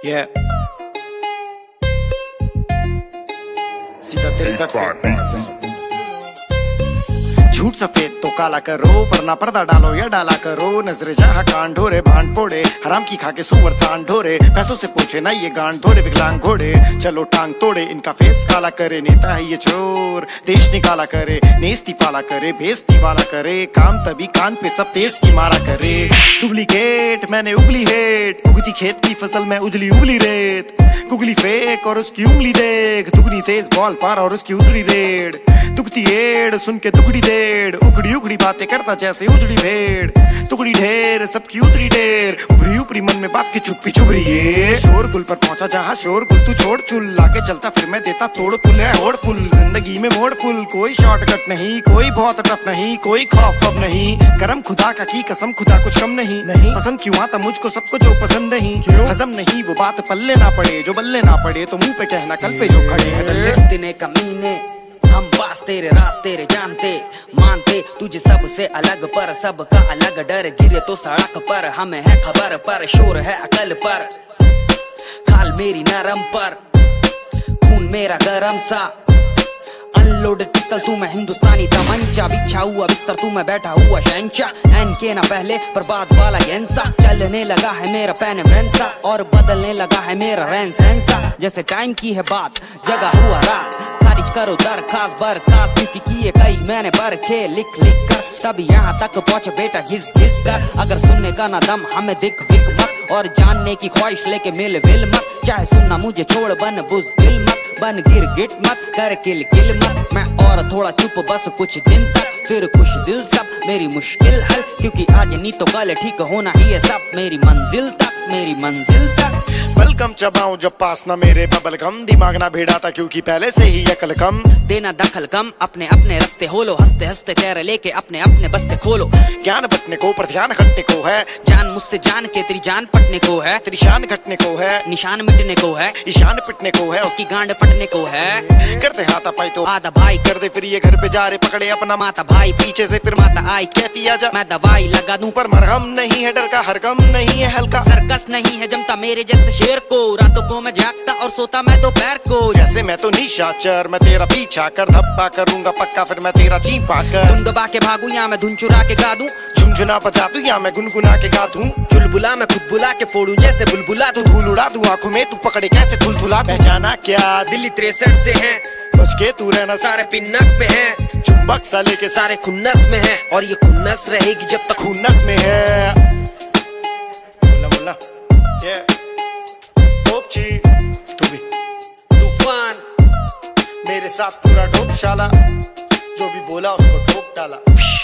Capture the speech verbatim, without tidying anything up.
Yeah. सीधा तिरसठ से झूठ सफेद तो काला करो, वरना पर्दा डालो या डाला करो। नजरे जहाँ कान ढोरे भांड फोड़े, हराम की खा के सुअर सांड ढोरे। पैसों से पूछे ना ये गांड धोरे विकलांग घोड़े। चलो टांग तोड़े इनका फेस काला करे, नेता है ये चोर देश निकाला करे। नेस्ती पाला करे बेस्ती वाला करे, काम तभी कान पे सब तेज की मारा करे। डुप्लीकेट मैंने उगली हेट, उगती खेत की फसल में उजली उगली रेत। गुगली फेक और उसकी उंगली देख, दुगनी तेज बॉल पार और उसकी उजड़ी रेड। दुखती एड़ सुन के दुखड़ी देड़, उखड़ी उखड़ी बातें करता जैसे उजड़ी भेड़। टुकड़ी ढेर सबकी उतरी ढेर, उभरी उपरी मन में बाप की चुप्पी चुभरी ये। शोर गुल पर पहुंचा जहाँ शोर गुल तू छोड़ चुल, लाके चलता फिर मैं देता तोड़ पुल है होड़ फुल। जिंदगी में मोड़ फुल कोई शॉर्टकट नहीं, कोई बहुत टफ नहीं, कोई खौफ अब नहीं। करम खुदा का की कसम खुदा कुछ कम नहीं, नहीं। पसंद क्यों आता मुझको सबको जो पसंद नहीं, हजम नहीं वो बात पल्ले ना पड़े, जो बल्ले ना पड़े तो मुंह पे कहना कल पे जो खड़े हैं। इतने कमीने हम पास तेरे रास्ते रे जानते, मानते तुझे सबसे अलग पर सबका अलग डर। गिरे तो सड़क पर हमें है खबर, पर शोर है अकल पर। खाल मेरी नरम पर खून मेरा गरम सा, अनलोडेड पिस्टल तू मैं हिंदुस्तानी तमंचा। बिछा हुआ बिस्तर तू मैं बैठा हुआ शहंशाह, एन के ना पहले बर्बाद वाला गेंसा। चलने लगा है मेरा पैन वैंसा, और बदलने लगा है मेरा रैन सेंसा। जैसे टाइम की है बात जगह हुआ रात, खारिज करो दरखास्त बरखास्त, क्योंकि किए कई मैंने बरखे लिख लिख कर। तभी यहाँ तक पहुँचे बेटा घिस घिस कर। अगर सुनने का ना दम हमें दिख विक मत, और जानने की ख्वाहिश लेके मिल विल मत। चाहे सुनना मुझे छोड़ बन बुज़दिल मत, बन गिर गिट मत कर किल किल मत। मैं और थोड़ा चुप बस कुछ दिन तक, फिर खुश दिल सब मेरी मुश्किल हल। क्योंकि आज नहीं तो कल ठीक होना ही है सब, मेरी मंजिल तक मेरी मंजिल तक। वेलकम चबाऊं जब पास ना मेरे बबल गम, दिमाग ना भिड़ाता क्योंकि पहले से ही अकल कम। देना दखल कम अपने अपने रास्ते होलो, हंसते हंसते चेहरे लेके अपने अपने बस्ते खोलो। ज्ञान बटने को पर ध्यान हटने को है, जान मुझसे जान के तेरी जान पटने को है। तेरी शान घटने को है, निशान मिटने को है, ईशान पिटने को है, उसकी गांड फटने को है। करते हाथा पाई तो आधा भाई कर दे, फिर ये घर पे जा रहे पकड़े अपना माता भाई। पीछे से फिर माता आई कहती आजा, मैं दवाई लगा दूं पर मरहम नहीं है डर का, हरगम नहीं है हल्का। सर्कस नहीं है जमता मेरे जैसे शेर को, रातों को मैं जागता और सोता मैं दोपहर को। जैसे मैं तो निशाचर, मैं तेरा पीछा कर धब्बा करूंगा पक्का, फिर मैं तेरा चीपा कर। धुन दबा के भागू या मैं धुन चुरा के गा दूं, झुनझुना बजा दूं या मैं गुनगुना के गा दूं। चुलबुला मैं खुद बुला के फोड़ू जैसे बुलबुला, तू धूल उड़ा दूं आंखों में तू पकड़े कैसे धुलधुला। पहचाना क्या दिल्ली तिरसठ से है, बच के तू रहना सारे पिन्नक में है। चुंबक साले के सारे खुन्नस में है, और ये खुन्नस रहेगी जब तक खुन्नस में है। मुल्ला मुल्ला ये पोपची तू भी तूफान मेरे साथ पूरा डोप शाला, जो भी बोला उसको ठोक डाला।